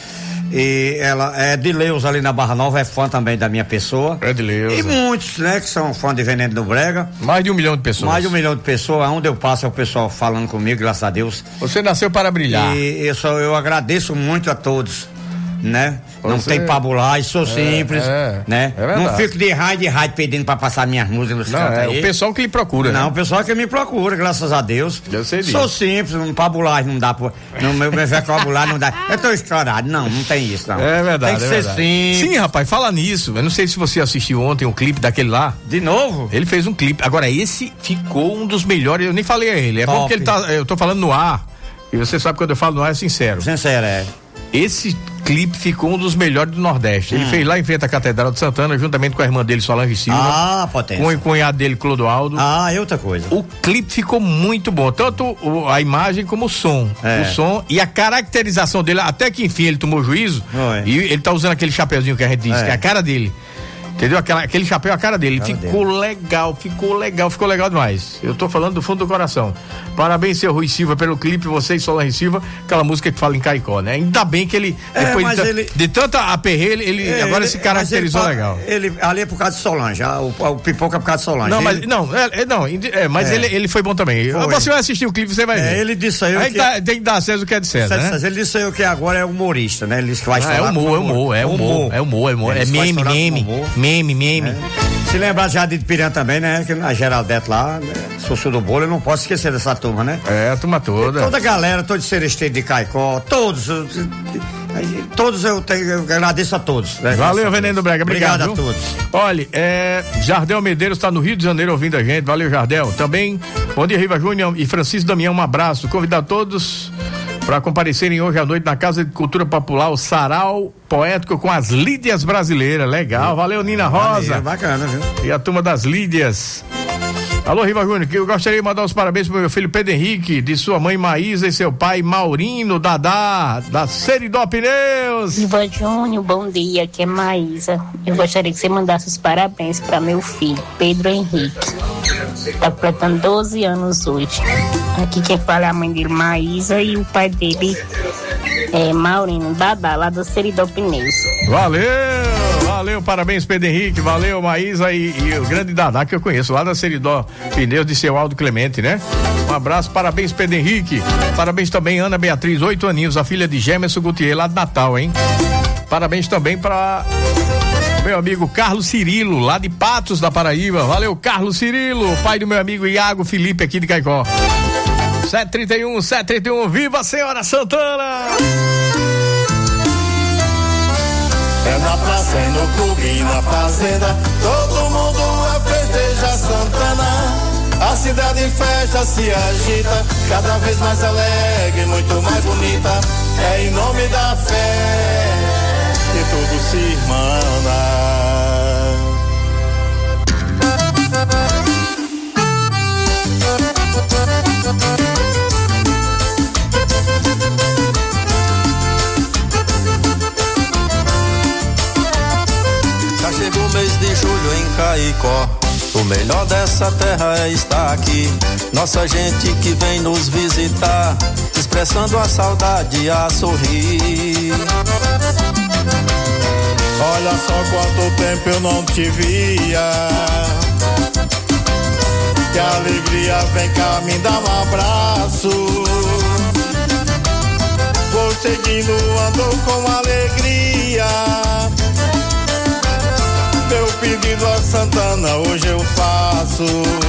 E ela é de Leus ali na Barra Nova, é fã também da minha pessoa. É de Leus. E muitos, né, que são fã de Veneno do Brega. Mais de um milhão de pessoas. Mais de um milhão de pessoas. Onde eu passo é o pessoal falando comigo, graças a Deus. Você nasceu para brilhar. E eu, só, eu agradeço muito a todos, né? Você... Não tem pabular, sou é, simples, é, né? É não fico de rádio de rádio pedindo pra passar minhas músicas nos cantos é aí. o pessoal que lhe procura, Não, né? o pessoal que me procura, graças a Deus. Eu sei disso. Sou simples, um pabular não dá pra, no meu vocabular não dá. Eu tô estourado, não, não tem isso não. É verdade, tem que é ser verdade. simples. Sim, rapaz, fala nisso. Eu não sei se você assistiu ontem um clipe daquele lá. De novo? Ele fez um clipe. Agora, esse ficou um dos melhores. Eu nem falei a ele. É Top. bom que ele tá. Eu tô falando no ar. E você sabe que quando eu falo no ar é sincero. Sincero, é. Esse clipe ficou um dos melhores do Nordeste. Ele Hum. fez lá em frente à Catedral de Santana, juntamente com a irmã dele, Solange Silva. Ah, potência. Com o cunhado dele, Clodoaldo. Ah, é outra coisa. O clipe ficou muito bom, tanto o- a imagem como o som. É. O som e a caracterização dele, até que enfim ele tomou juízo. Oi. E ele tá usando aquele chapeuzinho que a gente disse, É. que é a cara dele. Entendeu? Aquela, aquele chapéu é a cara dele. Cara ficou legal, ficou legal, ficou legal demais. Eu tô falando do fundo do coração. Parabéns, seu Rui Silva, pelo clipe, você e Solange Silva, aquela música que fala em Caicó, né? Ainda bem que ele, É, depois mas de, ta- ele- de tanta aperreio, ele, ele É, agora ele- se mas caracterizou ele, legal. Ele, ali é por causa de Solange, ah, o, o pipoca é por causa de Solange. Não, mas, Ele- não, é, é, não, é, mas É. Ele, ele foi bom também. Foi. Você vai assistir o clipe, você vai É, ver. ele disse aí o Aí que- tá- tem que dar a César o que é de César, né? Ele disse aí que agora é humorista, né? Ele disse que vai Ah, é estourar humor, é como humor, é humor, é humor, é humor. Ele É disse que vai meme, estourar meme, como humor. meme, meme. Se lembrar já de Pirã também, né? Que a Geraldete lá, né? Sussu do Bolo, eu não posso esquecer dessa turma, né? É, a turma toda. Toda a galera, todo Seresteiro de Caicó, todos, eu- todos eu, tenho, eu agradeço a todos. Né? Valeu, Veneno do Brega, obrigado. Obrigado a viu? todos. Olha, é, Jardel Medeiros está no Rio de Janeiro ouvindo a gente. Valeu, Jardel. Também, bom dia, Riva Júnior e Francisco Damião, um abraço. Convidar todos para comparecerem hoje à noite na Casa de Cultura Popular, o Sarau Poético com as Lídias Brasileiras. Legal, valeu, Nina Rosa. Valeu, bacana, viu? E a turma das Lídias. Alô, Riva Júnior, que eu gostaria de mandar os parabéns pro meu filho Pedro Henrique, de sua mãe Maísa e seu pai Maurino Dadá, da Seridó Pneus. Riva Júnior, bom dia, aqui é Maísa. Eu gostaria que você mandasse os parabéns para meu filho, Pedro Henrique. Tá completando doze anos hoje. Aqui quem fala é a mãe dele, Maísa, e o pai dele é Maurino Dadá, lá da Seridó Pneus. Valeu, valeu, parabéns Pedro Henrique, valeu Maísa e, e o grande Dadá que eu conheço, lá da Seridó Pneus de seu Aldo Clemente, né? Um abraço, parabéns Pedro Henrique, parabéns também Ana Beatriz, oito aninhos, a filha de Gemerson Gutierrez, lá de Natal, hein? Parabéns também para meu amigo Carlos Cirilo, lá de Patos da Paraíba, valeu Carlos Cirilo, pai do meu amigo Iago Felipe aqui de Caicó. sete e trinta e um, sete e trinta e um, viva a Senhora Santana! É na praça, é no clube, na fazenda, todo mundo a festeja Santana. A cidade em festa se agita, cada vez mais alegre, muito mais bonita. É em nome da fé que tudo se irmana. Já chegou o mês de julho em Caicó, o melhor dessa terra é estar aqui. Nossa gente que vem nos visitar, expressando a saudade a sorrir. Olha só quanto tempo eu não te via, que a alegria vem cá me dar um abraço. Vou seguindo, ando com alegria. Meu pedido a Santana hoje eu faço.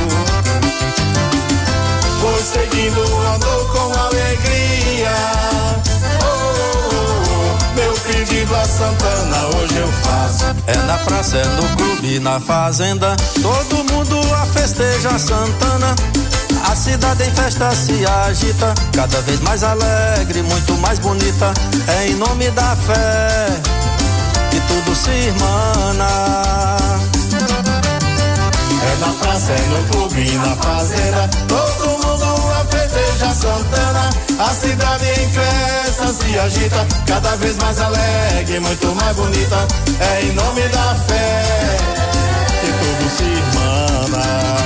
Vou seguindo, ando com alegria. Oh, oh, oh, meu pedido a Santana hoje eu faço. É na praça, é no clube, na fazenda, todo mundo a festeja Santana. A cidade em festa se agita, cada vez mais alegre, muito mais bonita. É em nome da fé que tudo se irmana. É na praça, é no clube, na fazenda, todo mundo a festeja Santana. A cidade em festa se agita, cada vez mais alegre, muito mais bonita. É em nome da fé que tudo se irmana.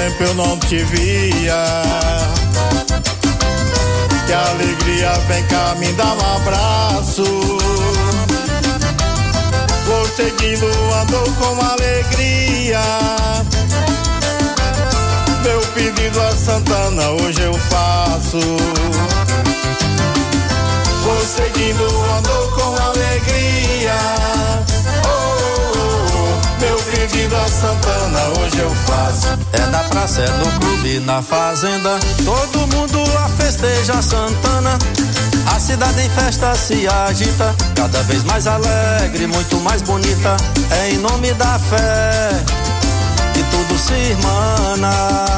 tempo eu não te via. Que alegria, vem cá, me dá um abraço. Vou seguindo, ando com alegria. Meu pedido a Santana hoje eu faço. Vou seguindo, ando com alegria. Oh, oh, oh, meu pedido a Santana hoje eu faço. É na praça, é no clube, na fazenda, todo mundo a festeja Santana. A cidade em festa se agita, cada vez mais alegre, muito mais bonita. É em nome da fé que tudo se irmana.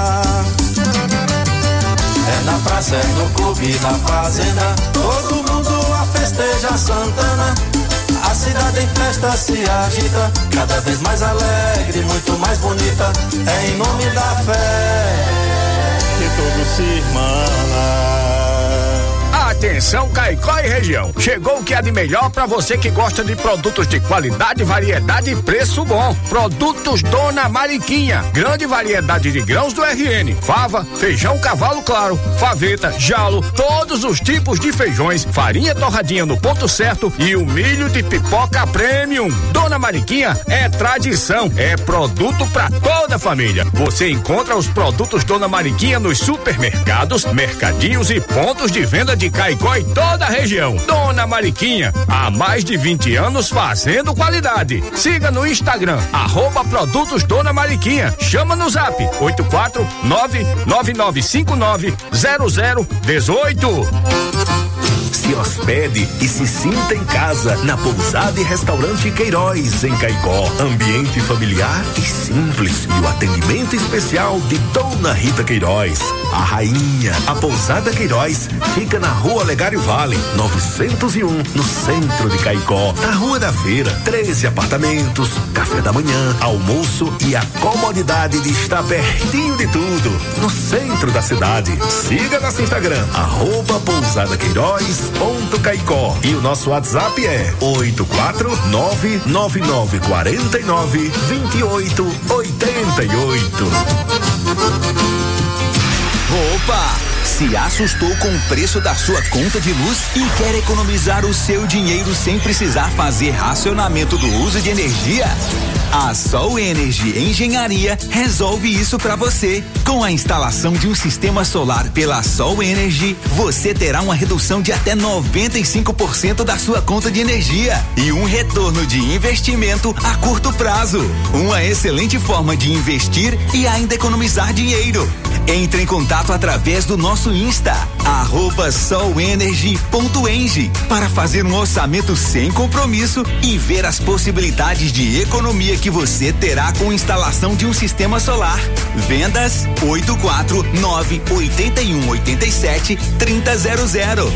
É na praça, é no clube, na fazenda, todo mundo a festeja Santana. A cidade em festa se agita, cada vez mais alegre, muito mais bonita. É em nome da fé que tudo se irmana. Atenção, Caicó e região. Chegou o que há de melhor para você que gosta de produtos de qualidade, variedade e preço bom. Produtos Dona Mariquinha. Grande variedade de grãos do R N. Fava, feijão cavalo claro, faveta, jalo, todos os tipos de feijões, farinha torradinha no ponto certo e o milho de pipoca premium. Dona Mariquinha é tradição, é produto para toda a família. Você encontra os produtos Dona Mariquinha nos supermercados, mercadinhos e pontos de venda de Caicó e toda a região. Dona Mariquinha, há mais de vinte anos fazendo qualidade. Siga no Instagram, arroba produtos Dona Mariquinha. Chama no zap oito quatro nove nove nove cinco nove zero zero um oito. Se hospede e se sinta em casa na Pousada e Restaurante Queiroz, em Caicó. Ambiente familiar e simples e o atendimento especial de Dona Rita Queiroz, a rainha. A Pousada Queiroz fica na Rua Legário Vale, novecentos e um, no centro de Caicó. Na Rua da Feira, treze apartamentos, café da manhã, almoço e a comodidade de estar pertinho de tudo, no centro da cidade. Siga nosso Instagram, arroba Pousada Queiroz ponto Caicó, e o nosso WhatsApp é oito quatro nove nove nove quatro nove dois oito oito oito. Opa! Se assustou com o preço da sua conta de luz e quer economizar o seu dinheiro sem precisar fazer racionamento do uso de energia? A Sol Energy Engenharia resolve isso para você. Com a instalação de um sistema solar pela Sol Energy, você terá uma redução de até noventa e cinco por cento da sua conta de energia e um retorno de investimento a curto prazo. Uma excelente forma de investir e ainda economizar dinheiro. Entre em contato através do nosso Insta, arroba solenergy ponto eng, para fazer um orçamento sem compromisso e ver as possibilidades de economia que você terá com instalação de um sistema solar. Vendas oito quatro nove oito um oito sete três zero zero.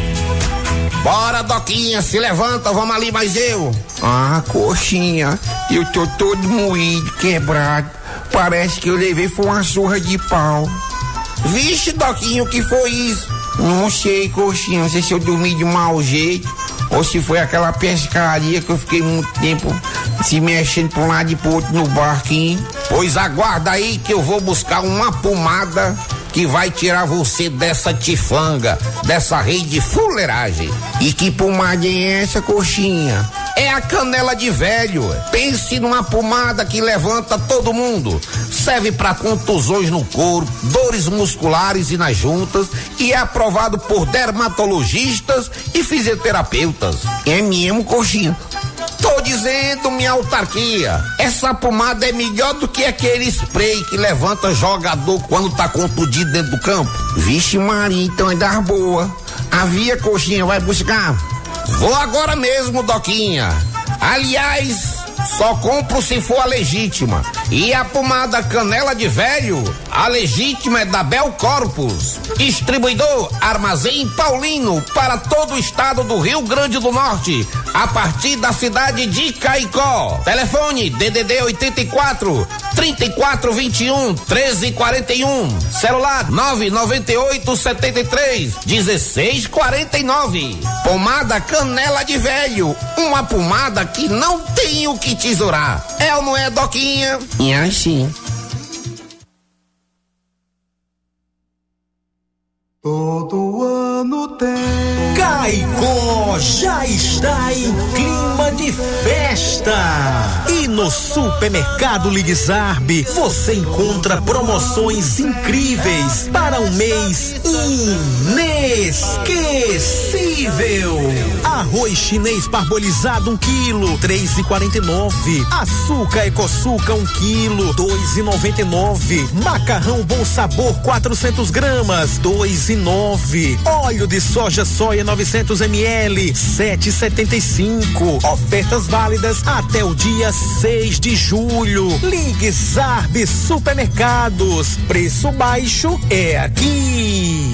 Bora, Doquinha, se levanta, vamos ali, mais eu. Ah, coxinha, eu tô todo moído, quebrado. Parece que eu levei foi uma surra de pau. Vixe, Doquinha, o que foi isso? Não sei, coxinha, não sei se eu dormi de mau jeito ou se foi aquela pescaria que eu fiquei muito tempo se mexendo pra um lado e pro outro no barquinho. Pois aguarda aí que eu vou buscar uma pomada que vai tirar você dessa tifanga, dessa rede de fuleiragem. E que pomada é essa, coxinha? É a canela de velho. Pense numa pomada que levanta todo mundo. Serve para contusões no corpo, dores musculares e nas juntas e é aprovado por dermatologistas e fisioterapeutas. É mesmo, coxinha? Tô dizendo, minha autarquia, essa pomada é melhor do que aquele spray que levanta jogador quando tá contundido dentro do campo. Vixe Maria, então é das boa. A via, coxinha, vai buscar? Vou agora mesmo, Doquinha. Aliás, só compro se for a legítima. E a pomada canela de velho, a legítima é da Bel Corpus. Distribuidor Armazém Paulino para todo o estado do Rio Grande do Norte, a partir da cidade de Caicó. Telefone D D D oitenta e quatro, trinta e quatro, vinte e um, treze, quarenta e um. Celular nove nove oito, setenta e três, dezesseis, quarenta e nove. Pomada canela de velho, uma pomada que não tem o que tesourar. É ou não é, Doquinha? E assim. Todo ano tem. Caicó já está em clima de festa. E no Supermercado Ligue Zarb você encontra promoções incríveis para um mês inesquecível. Arroz chinês parbolizado um quilo, três e quarenta e nove. Açúcar Ecoçuca um quilo, dois e noventa e nove. Macarrão Bom Sabor quatrocentos gramas, dois e nove. Óleo de soja soia novecentos mililitros, sete e setenta e cinco. Ofertas válidas até o dia seis de julho. Ligue Zarb Supermercados. Preço baixo é aqui.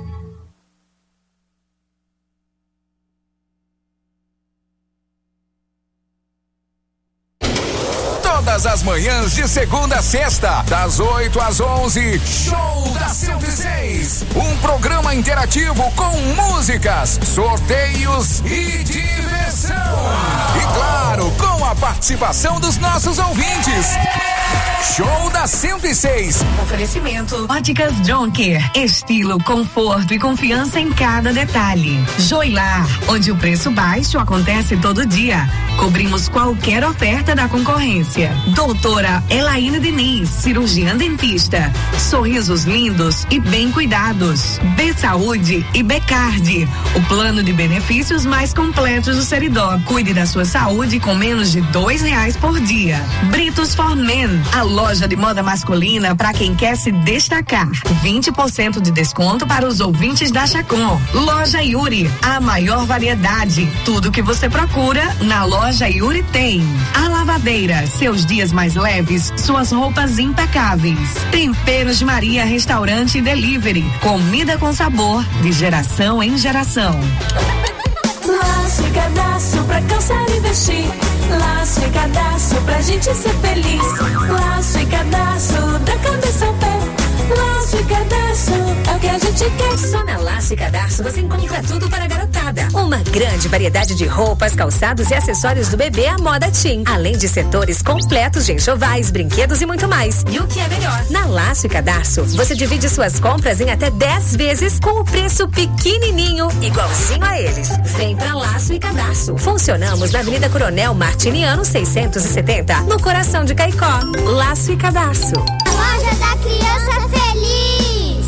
Todas as manhãs de segunda a sexta, das oito às onze, Show da cento e seis. Um programa interativo com músicas, sorteios e diversão. E claro, com a participação dos nossos ouvintes. Show da cento e seis. Oferecimento Óticas Jonker. Estilo, conforto e confiança em cada detalhe. Joilar, onde o preço baixo acontece todo dia. Cobrimos qualquer oferta da concorrência. Doutora Elaine Diniz, cirurgiã dentista. Sorrisos lindos e bem cuidados. B Saúde e Becard, o plano de benefícios mais completos do Seridó. Cuide da sua saúde com menos de dois reais por dia. Britos for Men, a loja de moda masculina para quem quer se destacar. vinte por cento de desconto para os ouvintes da Chacon. Loja Yuri, a maior variedade. Tudo que você procura na loja Yuri tem. A Lavadeira, seus dias mais leves, suas roupas impecáveis. Temperos Maria Restaurante e Delivery, comida com sabor de geração em geração. Laço e cadastro pra calçar e vestir. Laço e cadastro pra gente ser feliz. Laço e cadastro da cabeça ao pé. Laço e cadastro é o que a gente quer. Só na Laço e Cadastro você encontra tudo para a garotada. Uma grande variedade de roupas, calçados e acessórios do bebê à moda teen. Além de setores completos de enxovais, brinquedos e muito mais. E o que é melhor? Na Laço e Cadastro você divide suas compras em até dez vezes com o preço pequenininho, igualzinho a eles. Vem pra Laço e Cadastro. Funcionamos na Avenida Coronel Martiniano seiscentos e setenta, no coração de Caicó. Laço e Cadastro. A loja da criança feliz.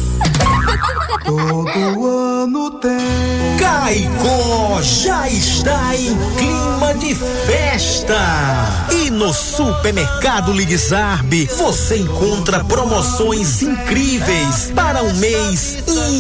Todo ano tem. Caicó já está em clima de festa. E no Supermercado Ligue Zarb você encontra promoções incríveis para um mês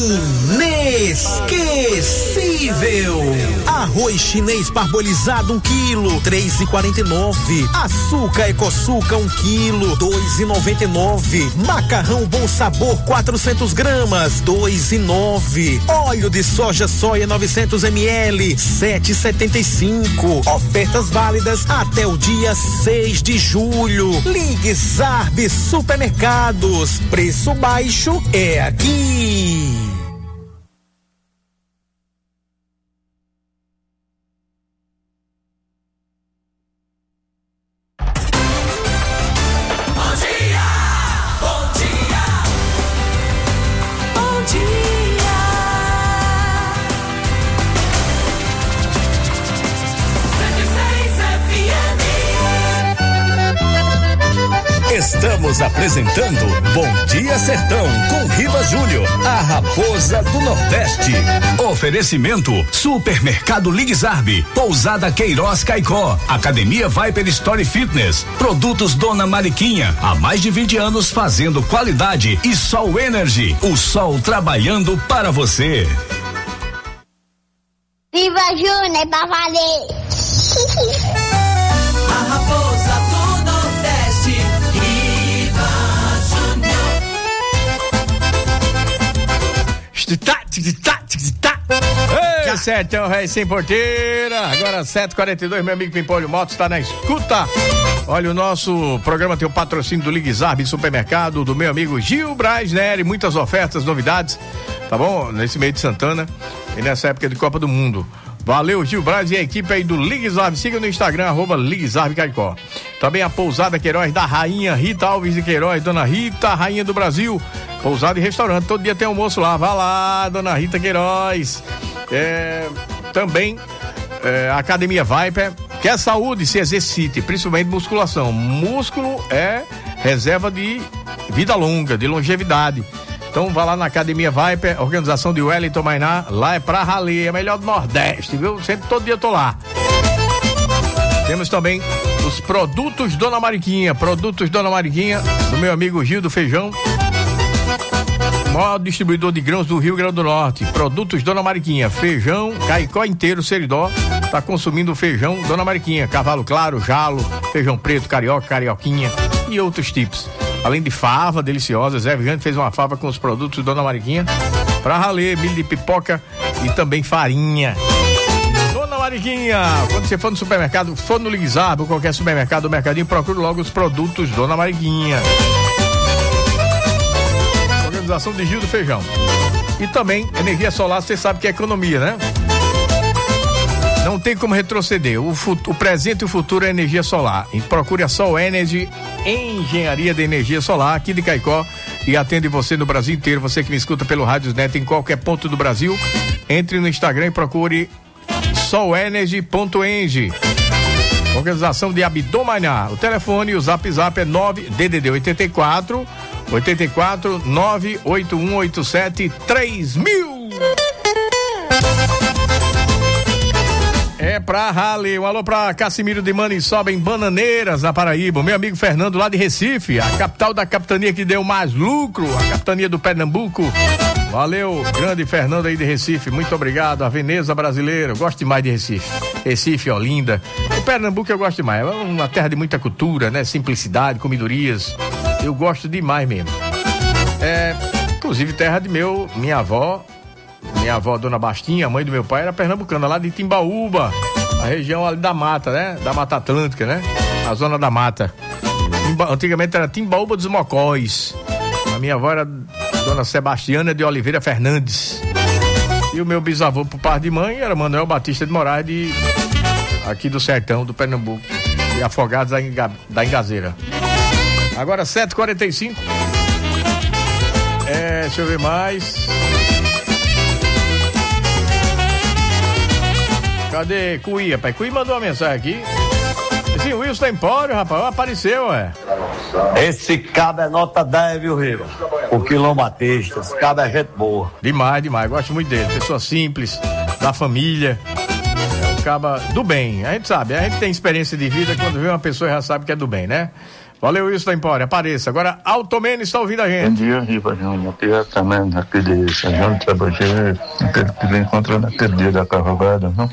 inesquecível. Arroz chinês parbolizado um quilo, três e quarenta e nove. Açúcar Ecoçuca um quilo, dois e noventa e nove. Macarrão Bom Sabor quatrocentos gramas, dois e nove. Óleo de soja soia novecentos mililitros, sete e setenta e cinco. Ofertas válidas até o dia seis de julho. Ligue Zarb Supermercados. Preço baixo é aqui. Estamos apresentando Bom Dia Sertão com Riva Júnior, a raposa do Nordeste. Oferecimento Supermercado Ligue Zarb, Pousada Queiroz Caicó, Academia Viper Story Fitness, Produtos Dona Mariquinha, há mais de vinte anos fazendo qualidade, e Sol Energy, o sol trabalhando para você. Viva Júnior, é pra valer. A raposa do Nordeste, Riva Júnior. Ei, Sertão Rei sem porteira. Agora sete e quarenta e dois, meu amigo Pimpolho Motos está na escuta. Olha, o nosso programa tem o patrocínio do Ligue Zarb Supermercado, do meu amigo Gil Braz Nery, muitas ofertas, novidades, tá bom? Nesse meio de Santana e nessa época de Copa do Mundo. Valeu, Gil Braz e a equipe aí do Ligue Zarb. Siga no Instagram, arroba Ligue Zarb Caicó. Também a Pousada Queiroz da Rainha Rita Alves de Queiroz, Dona Rita, Rainha do Brasil, Pousada e restaurante, todo dia tem almoço lá, vá lá, dona Rita Queiroz. É, também é, Academia Viper, quer saúde, se exercite, principalmente musculação. Músculo é reserva de vida longa, de longevidade. Então vá lá na Academia Viper, organização de Wellington Mainá, lá é pra ralê, é melhor do Nordeste, viu? Sempre, todo dia eu tô lá. Temos também os produtos Dona Mariquinha, produtos Dona Mariquinha, do meu amigo Gil do Feijão, maior distribuidor de grãos do Rio Grande do Norte. Produtos Dona Mariquinha, feijão, Caicó inteiro, Seridó, tá consumindo feijão Dona Mariquinha, cavalo claro, jalo, feijão preto, carioca, carioquinha e outros tipos. Além de fava deliciosa, Zé Vigante fez uma fava com os produtos Dona Mariquinha pra ralê, milho de pipoca e também farinha. Dona Mariquinha, quando você for no supermercado, for no Liguizardo ou qualquer supermercado ou mercadinho, procure logo os produtos Dona Mariquinha. Organização de Gil do Feijão. E também energia solar, você sabe que é economia, né? Não tem como retroceder. O, futuro, o presente e o futuro é energia solar. E procure a Sol Energy, engenharia de energia solar aqui de Caicó, e atende você no Brasil inteiro. Você que me escuta pelo Rádios Net em qualquer ponto do Brasil, entre no Instagram e procure solenergy ponto eng. Organização de Abdomaná. O telefone e o zap zap é nove D D D oitenta e quatro oitenta e quatro nove oito um oito sete três mil. É pra ralê. Um alô pra Cassimiro de Maniçoba, em Bananeiras, na Paraíba. Meu amigo Fernando, lá de Recife, a capital da capitania que deu mais lucro, a capitania do Pernambuco. Valeu, grande Fernando aí de Recife, muito obrigado. A Veneza brasileira, eu gosto demais de Recife. Recife, Olinda. O Pernambuco eu gosto demais, é uma terra de muita cultura, né? Simplicidade, comidorias. Eu gosto demais mesmo. É, inclusive terra de meu, minha avó, minha avó, Dona Bastinha, mãe do meu pai, era pernambucana, lá de Timbaúba, a região ali da mata, né? Da Mata Atlântica, né? A zona da mata. Antigamente era Timbaúba dos Mocóis. A minha avó era Dona Sebastiana de Oliveira Fernandes. E o meu bisavô, por parte de mãe, era Manuel Batista de Moraes, de, aqui do sertão, do Pernambuco. E Afogados da, Enga, da Engazeira. Agora sete e quarenta e cinco. É, deixa eu ver mais. Cadê Cuí, pai? Cuí mandou uma mensagem aqui. Esse Wilson Empório, rapaz, apareceu, ué. Esse cabo é nota dez, viu, Riva? O Quilom Batista, esse cabo é gente boa. Demais, demais, gosto muito dele. Pessoa simples, da família. É um cabo do bem. A gente sabe, a gente tem experiência de vida, quando vê uma pessoa já sabe que é do bem, né? Valeu, Wilson Empório, apareça. Agora, Altomene está ouvindo a gente. Bom dia, Riva Júnior. Aqui é também aquele São João de Trabalheiro, aquele que vem encontrando naquele dia da carrogada, não?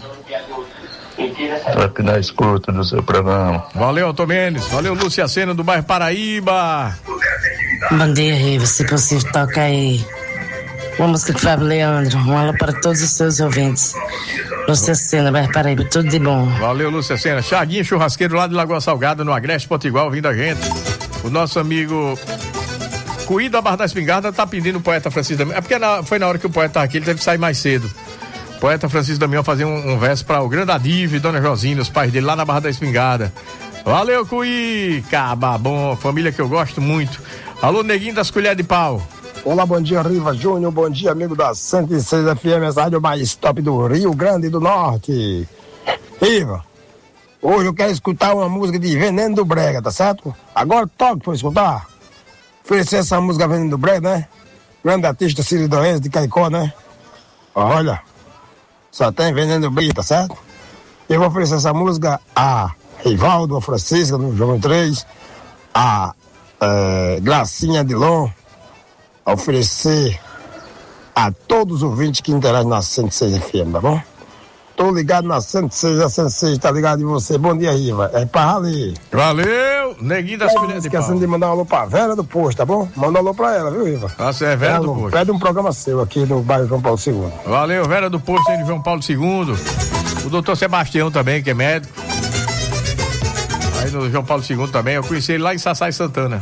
Estou aqui na escuta do seu programa. Valeu, Altomenes. Valeu, Lúcia Sena, do bairro Paraíba. Bom dia, Riva. Se possível, toca aí uma música de Fábio Leandro. Um alô para todos os seus ouvintes. Lúcia Sena, bairro Paraíba, tudo de bom. Valeu, Lúcia Sena. Chaguinho Churrasqueiro, lá de Lagoa Salgada, no Agreste Potiguar, ouvindo a gente. O nosso amigo Cuí da Barra da Espingarda tá pedindo o poeta Francisco Damião. É porque na, foi na hora que o poeta tá aqui, ele teve que sair mais cedo. O poeta Francisco Damião fazer um, um verso para o Grande Adive e Dona Josina, os pais dele lá na Barra da Espingarda. Valeu, Cuí, caba bom, família que eu gosto muito. Alô, Neguinho das Colheres de Pau. Olá, bom dia, Riva Júnior, bom dia, amigo da cento e seis F M, essa rádio mais top do Rio Grande do Norte. Riva, hoje eu quero escutar uma música de Veneno do Brega, tá certo? Agora toque pra escutar. Oferecer essa música Veneno do Brega, né? Grande artista siridoense de Caicó, né? Olha, só tem Veneno do Brega, tá certo? Eu vou oferecer essa música a Rivaldo, a Francisca, no João três, a é, Gracinha Dilon, a oferecer a todos os ouvintes que interagem na cento e seis F M, tá bom? Tô ligado na cento e seis, a cento e seis tá ligado em você. Bom dia, Riva. É pra ralê. Valeu, Neguinho das Colheres de Pau. Esquecendo de mandar um alô pra Vera do Posto, tá bom? Manda um alô pra ela, viu, Riva? Ah, você é Vera do Posto. Pede um programa seu aqui no bairro João Paulo segundo. Valeu, Vera do Posto aí de João Paulo segundo. O doutor Sebastião também, que é médico. Aí no João Paulo segundo também. Eu conheci ele lá em Sassai Santana.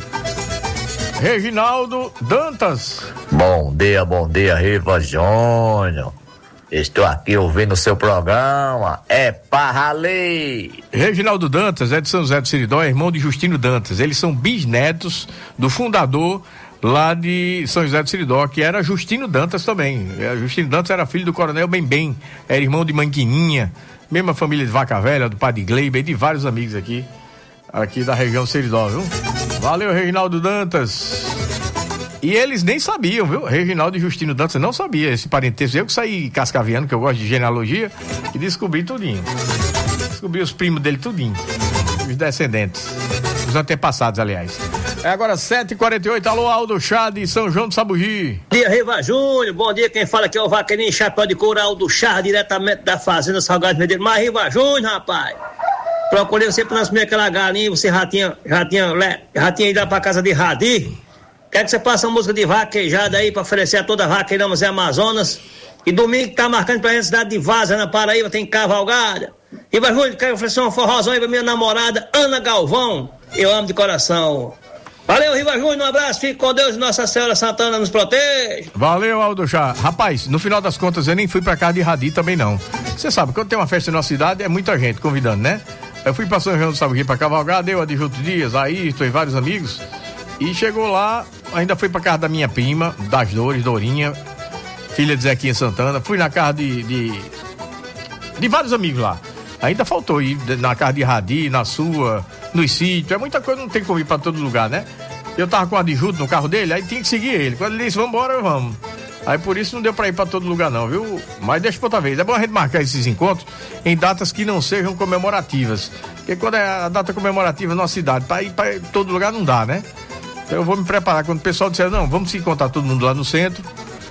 Reginaldo Dantas. Bom dia, bom dia, Riva Júnior. Estou aqui ouvindo o seu programa. É Parralê. Reginaldo Dantas é de São José do Seridó, é irmão de Justino Dantas. Eles são bisnetos do fundador lá de São José do Seridó, que era Justino Dantas também. Justino Dantas era filho do Coronel Bembem, era irmão de Manquininha, mesma família de Vaca Velha, do Padre Gleiber e de vários amigos aqui, aqui da região Seridó, viu? Valeu, Reginaldo Dantas. E eles nem sabiam, viu? Reginaldo e Justino Dantas não sabia esse parentesco. Eu que saí cascaviano, que eu gosto de genealogia, e descobri tudinho. Descobri os primos dele tudinho. Os descendentes. Os antepassados, aliás. É agora sete e quarenta e oito, alô, Aldo Chá de São João do Sabugi. Bom dia, Riva Júnior, bom dia, quem fala aqui é o Vaqueirinho Chapéu de Couro, Aldo Chá, diretamente da Fazenda Salgado Medeiros. Mas, Riva Júnior, rapaz, procurei você pra nós comer aquela galinha, você já tinha, já tinha, já tinha ido lá pra casa de Radi. Quer que você passe uma música de vaquejada aí pra oferecer a toda a vaqueirama Zé Amazonas? E domingo tá marcando pra gente cidade de Vaza, na Paraíba, tem cavalgada. Riva Júnior, quero oferecer uma forrozão aí pra minha namorada, Ana Galvão. Eu amo de coração. Valeu, Riva Júnior, um abraço, fique com Deus e Nossa Senhora Santana nos protege. Valeu, Aldo Chá. Rapaz, no final das contas eu nem fui pra casa de Radi também não. Você sabe, quando tem uma festa na nossa cidade é muita gente convidando, né? Eu fui pra São João do Sabugi pra cavalgar, deu Adjunto Dias, Ayrton e vários amigos. E chegou lá, ainda fui pra casa da minha prima, das Dores, Dorinha, filha de Zequinha Santana. Fui na casa de, de, de vários amigos lá. Ainda faltou ir na casa de Radi, na sua, nos sítios. É muita coisa, não tem como ir pra todo lugar, né? Eu tava com o Adjunto no carro dele, aí tinha que seguir ele. Quando ele disse, vamos embora, vamos. Aí por isso não deu pra ir pra todo lugar não, viu? Mas deixa pra outra vez. É bom a gente marcar esses encontros em datas que não sejam comemorativas. Porque quando é a data comemorativa na nossa cidade, pra ir pra todo lugar não dá, né? Então eu vou me preparar. Quando o pessoal disser, não, vamos se encontrar todo mundo lá no centro.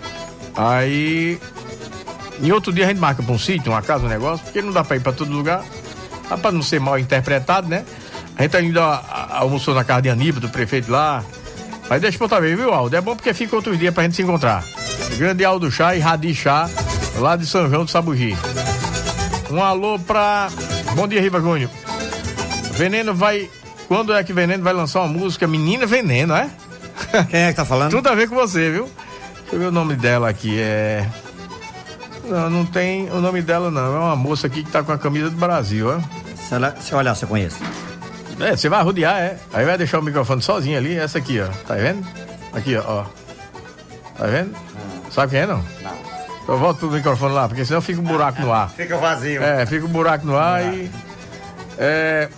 Aí... em outro dia a gente marca pra um sítio, uma casa, um negócio, porque não dá pra ir pra todo lugar. Dá pra não ser mal interpretado, né? A gente ainda almoçou na casa de Aníbal, do prefeito lá. Mas deixa pra outra vez, viu, Aldo? É bom porque fica outros dias pra gente se encontrar. Grande Aldo Chá e Radi Chá, lá de São João do Sabugi. Um alô pra... Bom dia, Riva Júnior. Veneno vai... Quando é que Veneno vai lançar uma música? Menina Veneno, é? Quem é que tá falando? Tudo a ver com você, viu? Deixa eu ver o nome dela aqui, é... Não, não tem o nome dela não, é uma moça aqui que tá com a camisa do Brasil, ó. Se, ela, se olhar, você conhece. É, você vai rodear, é. Aí vai deixar o microfone sozinho ali, essa aqui, ó. Tá vendo? Aqui, ó. ó. Tá vendo? Não. Sabe quem é, não? Não. Então volta pro microfone lá, porque senão fica um buraco no ar. Fica vazio. É, fica um buraco no ar não. e... É,